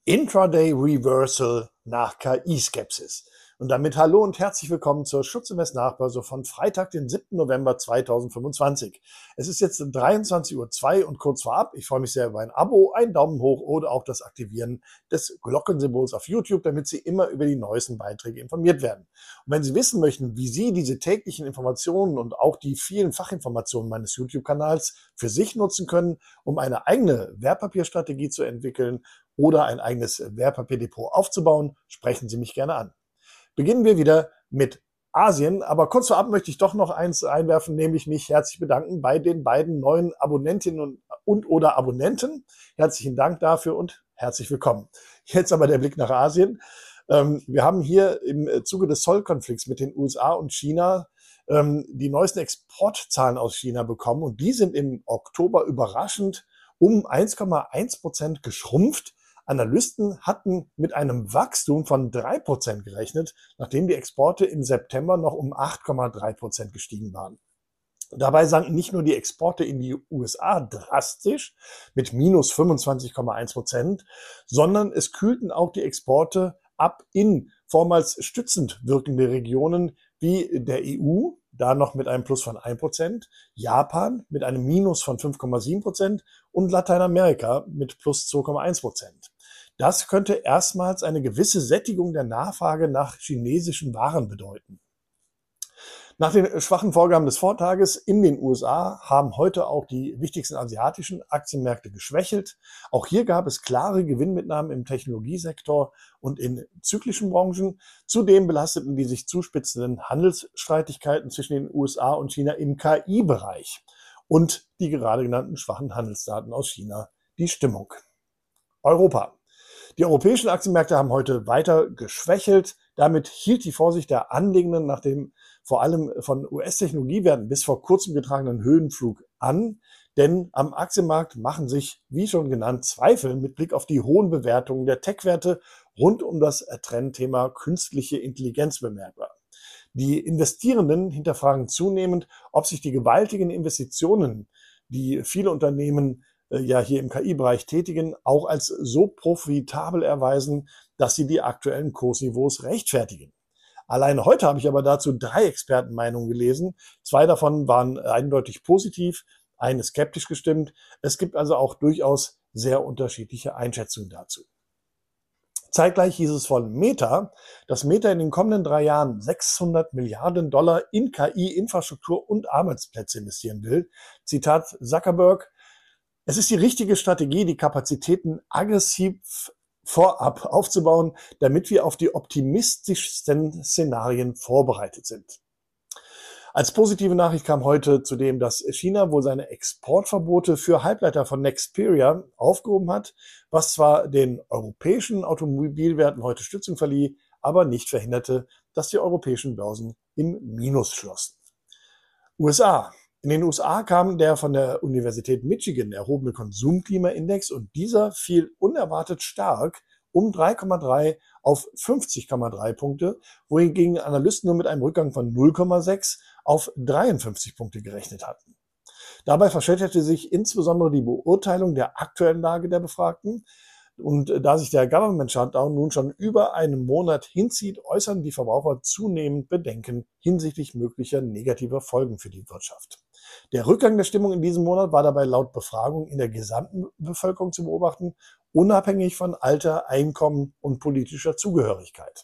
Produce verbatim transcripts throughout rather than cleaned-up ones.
Intraday Reversal nach K I-Skepsis. Und damit hallo und herzlich willkommen zur Schutzinvest Nachbörse von Freitag, den siebten November zweitausendfünfundzwanzig. Es ist jetzt dreiundzwanzig Uhr zwei und kurz vorab. Ich freue mich sehr über ein Abo, einen Daumen hoch oder auch das Aktivieren des Glockensymbols auf YouTube, damit Sie immer über die neuesten Beiträge informiert werden. Und wenn Sie wissen möchten, wie Sie diese täglichen Informationen und auch die vielen Fachinformationen meines YouTube-Kanals für sich nutzen können, um eine eigene Wertpapierstrategie zu entwickeln oder ein eigenes Wertpapierdepot aufzubauen, sprechen Sie mich gerne an. Beginnen wir wieder mit Asien, aber kurz vorab möchte ich doch noch eins einwerfen, nämlich mich herzlich bedanken bei den beiden neuen Abonnentinnen und, und oder Abonnenten. Herzlichen Dank dafür und herzlich willkommen. Jetzt aber der Blick nach Asien. Ähm, wir haben hier im Zuge des Zollkonflikts mit den U S A und China ähm, die neuesten Exportzahlen aus China bekommen und die sind im Oktober überraschend um eins Komma eins Prozent geschrumpft. Analysten hatten mit einem Wachstum von drei Prozent gerechnet, nachdem die Exporte im September noch um acht Komma drei Prozent gestiegen waren. Dabei sanken nicht nur die Exporte in die U S A drastisch mit minus fünfundzwanzig Komma eins Prozent, sondern es kühlten auch die Exporte ab in vormals stützend wirkende Regionen wie der E U, da noch mit einem Plus von ein Prozent, Japan mit einem Minus von fünf Komma sieben Prozent und Lateinamerika mit Plus zwei Komma eins Prozent. Das könnte erstmals eine gewisse Sättigung der Nachfrage nach chinesischen Waren bedeuten. Nach den schwachen Vorgaben des Vortages in den U S A haben heute auch die wichtigsten asiatischen Aktienmärkte geschwächelt. Auch hier gab es klare Gewinnmitnahmen im Technologiesektor und in zyklischen Branchen. Zudem belasteten die sich zuspitzenden Handelsstreitigkeiten zwischen den U S A und China im K I-Bereich und die gerade genannten schwachen Handelsdaten aus China die Stimmung. Europa. Die europäischen Aktienmärkte haben heute weiter geschwächelt. Damit hielt die Vorsicht der Anlegenden nach dem vor allem von U S-Technologiewerten bis vor kurzem getragenen Höhenflug an. Denn am Aktienmarkt machen sich, wie schon genannt, Zweifel mit Blick auf die hohen Bewertungen der Tech-Werte rund um das Trendthema künstliche Intelligenz bemerkbar. Die Investierenden hinterfragen zunehmend, ob sich die gewaltigen Investitionen, die viele Unternehmen ja hier im K I-Bereich tätigen, auch als so profitabel erweisen, dass sie die aktuellen Kursniveaus rechtfertigen. Allein heute habe ich aber dazu drei Expertenmeinungen gelesen. Zwei davon waren eindeutig positiv, eine skeptisch gestimmt. Es gibt also auch durchaus sehr unterschiedliche Einschätzungen dazu. Zeitgleich hieß es von Meta, dass Meta in den kommenden drei Jahren sechshundert Milliarden Dollar in K I-Infrastruktur und Arbeitsplätze investieren will. Zitat Zuckerberg: Es ist die richtige Strategie, die Kapazitäten aggressiv vorab aufzubauen, damit wir auf die optimistischsten Szenarien vorbereitet sind. Als positive Nachricht kam heute zudem, dass China wohl seine Exportverbote für Halbleiter von Nexperia aufgehoben hat, was zwar den europäischen Automobilwerten heute Stützung verlieh, aber nicht verhinderte, dass die europäischen Börsen im Minus schlossen. U S A. In den U S A kam der von der Universität Michigan erhobene Konsumklimaindex und dieser fiel unerwartet stark um drei Komma drei auf fünfzig Komma drei Punkte, wohingegen Analysten nur mit einem Rückgang von null Komma sechs auf dreiundfünfzig Punkte gerechnet hatten. Dabei verschlechterte sich insbesondere die Beurteilung der aktuellen Lage der Befragten. Und da sich der Government Shutdown nun schon über einen Monat hinzieht, äußern die Verbraucher zunehmend Bedenken hinsichtlich möglicher negativer Folgen für die Wirtschaft. Der Rückgang der Stimmung in diesem Monat war dabei laut Befragung in der gesamten Bevölkerung zu beobachten, unabhängig von Alter, Einkommen und politischer Zugehörigkeit.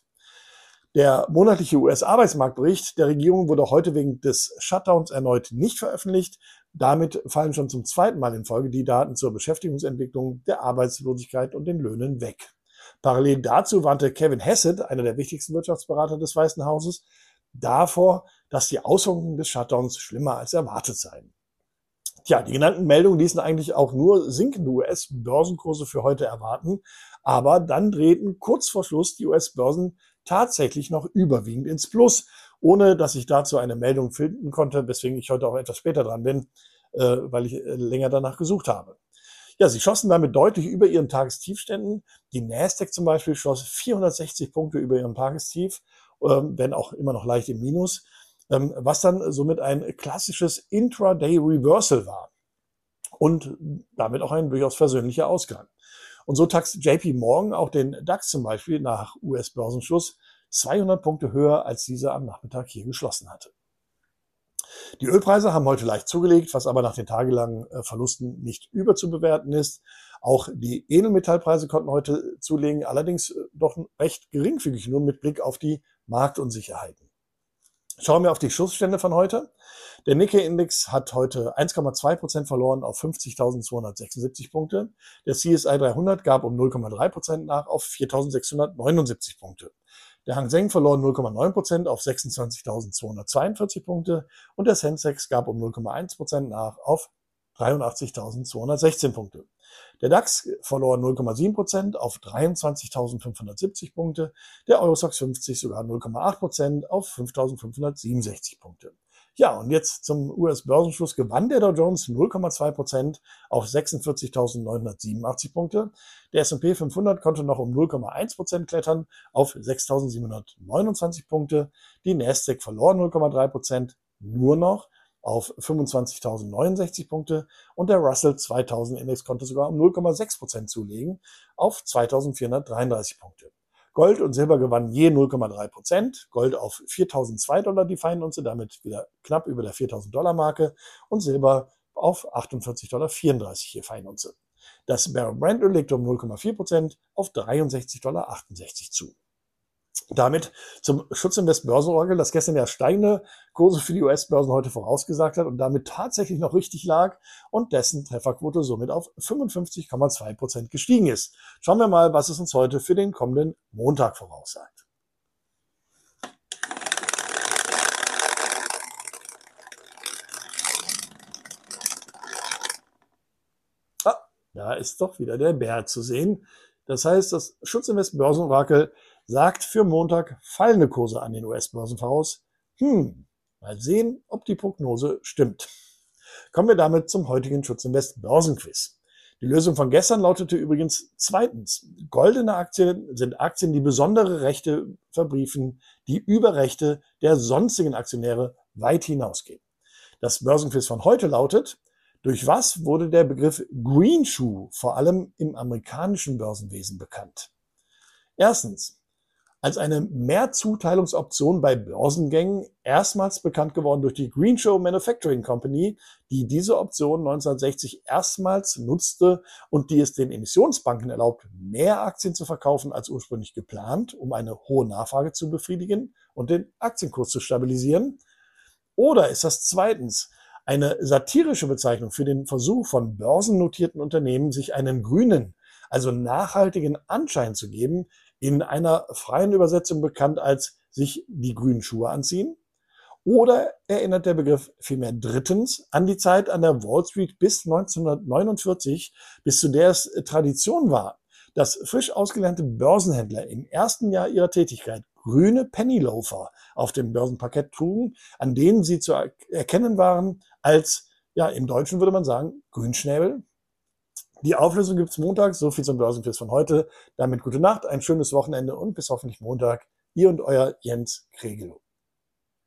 Der monatliche U S-Arbeitsmarktbericht der Regierung wurde heute wegen des Shutdowns erneut nicht veröffentlicht. Damit fallen schon zum zweiten Mal in Folge die Daten zur Beschäftigungsentwicklung, der Arbeitslosigkeit und den Löhnen weg. Parallel dazu warnte Kevin Hassett, einer der wichtigsten Wirtschaftsberater des Weißen Hauses, davor, dass die Auswirkungen des Shutdowns schlimmer als erwartet seien. Tja, die genannten Meldungen ließen eigentlich auch nur sinkende U S-Börsenkurse für heute erwarten, aber dann drehten kurz vor Schluss die U S-Börsen tatsächlich noch überwiegend ins Plus, ohne dass ich dazu eine Meldung finden konnte, weswegen ich heute auch etwas später dran bin, äh, weil ich äh, länger danach gesucht habe. Ja, sie schossen damit deutlich über ihren Tagestiefständen. Die Nasdaq zum Beispiel schoss vierhundertsechzig Punkte über ihrem Tagestief, ähm, wenn auch immer noch leicht im Minus, ähm, was dann somit ein klassisches Intraday Reversal war und damit auch ein durchaus versöhnlicher Ausgang. Und so taxt J P Morgan auch den DAX zum Beispiel nach U S-Börsenschluss zweihundert Punkte höher, als dieser am Nachmittag hier geschlossen hatte. Die Ölpreise haben heute leicht zugelegt, was aber nach den tagelangen Verlusten nicht überzubewerten ist. Auch die Edelmetallpreise konnten heute zulegen, allerdings doch recht geringfügig, nur mit Blick auf die Marktunsicherheiten. Schauen wir auf die Schlussstände von heute. Der Nikkei-Index hat heute eins Komma zwei Prozent verloren auf fünfzigtausendzweihundertsechsundsiebzig Punkte. Der C S I dreihundert gab um null Komma drei Prozent nach auf viertausendsechshundertneunundsiebzig Punkte. Der Hang Seng verlor null Komma neun Prozent auf sechsundzwanzigtausendzweihundertzweiundvierzig Punkte und der Sensex gab um null Komma eins Prozent nach auf dreiundachtzigtausendzweihundertsechzehn Punkte. Der DAX verlor null Komma sieben Prozent auf dreiundzwanzigtausendfünfhundertsiebzig Punkte, der Eurostoxx fünfzig sogar null Komma acht Prozent auf fünftausendfünfhundertsiebenundsechzig Punkte. Ja, und jetzt zum U S-Börsenschluss gewann der Dow Jones null Komma zwei Prozent auf sechsundvierzigtausendneunhundertsiebenundachtzig Punkte. Der S und P fünfhundert konnte noch um null Komma eins Prozent klettern auf sechstausendsiebenhundertneunundzwanzig Punkte. Die Nasdaq verlor null Komma drei Prozent nur noch auf fünfundzwanzigtausendneunundsechzig Punkte und der Russell zweitausend Index konnte sogar um null Komma sechs Prozent zulegen auf zweitausendvierhundertdreiunddreißig Punkte. Gold und Silber gewannen je null Komma drei Prozent. Gold auf viertausendzwei Dollar die Feinunze, damit wieder knapp über der viertausend Dollar Marke und Silber auf achtundvierzig Komma vierunddreißig Dollar je Feinunze. Das Barrel Brent Öl legte um null Komma vier Prozent auf dreiundsechzig Komma achtundsechzig Dollar zu. Damit zum Schutzinvest Börsenorakel, das gestern ja steigende Kurse für die U S-Börsen heute vorausgesagt hat und damit tatsächlich noch richtig lag und dessen Trefferquote somit auf fünfundfünfzig Komma zwei Prozent gestiegen ist. Schauen wir mal, was es uns heute für den kommenden Montag voraussagt. Ah, da ist doch wieder der Bär zu sehen. Das heißt, das Schutzinvest Börsenorakel sagt für Montag fallende Kurse an den U S-Börsen voraus. Hm, mal sehen, ob die Prognose stimmt. Kommen wir damit zum heutigen Schutzinvest Börsenquiz. Die Lösung von gestern lautete übrigens zweitens. Goldene Aktien sind Aktien, die besondere Rechte verbriefen, die über Rechte der sonstigen Aktionäre weit hinausgehen. Das Börsenquiz von heute lautet: Durch was wurde der Begriff Greenshoe vor allem im amerikanischen Börsenwesen bekannt? Erstens, als eine Mehrzuteilungsoption bei Börsengängen, erstmals bekannt geworden durch die Greenshoe Manufacturing Company, die diese Option neunzehnhundertsechzig erstmals nutzte und die es den Emissionsbanken erlaubt, mehr Aktien zu verkaufen als ursprünglich geplant, um eine hohe Nachfrage zu befriedigen und den Aktienkurs zu stabilisieren? Oder ist das zweitens eine satirische Bezeichnung für den Versuch von börsennotierten Unternehmen, sich einen grünen, also nachhaltigen Anschein zu geben, in einer freien Übersetzung bekannt als sich die grünen Schuhe anziehen? Oder erinnert der Begriff vielmehr drittens an die Zeit an der Wall Street bis neunzehnhundertneunundvierzig, bis zu der es Tradition war, dass frisch ausgelernte Börsenhändler im ersten Jahr ihrer Tätigkeit grüne Pennyloafer auf dem Börsenparkett trugen, an denen sie zu erkennen waren als, ja, im Deutschen würde man sagen, Grünschnäbel? Die Auflösung gibt's Montag. So viel zum Börsenquiz von heute. Damit gute Nacht, ein schönes Wochenende und bis hoffentlich Montag. Ihr und euer Jens Kregelow.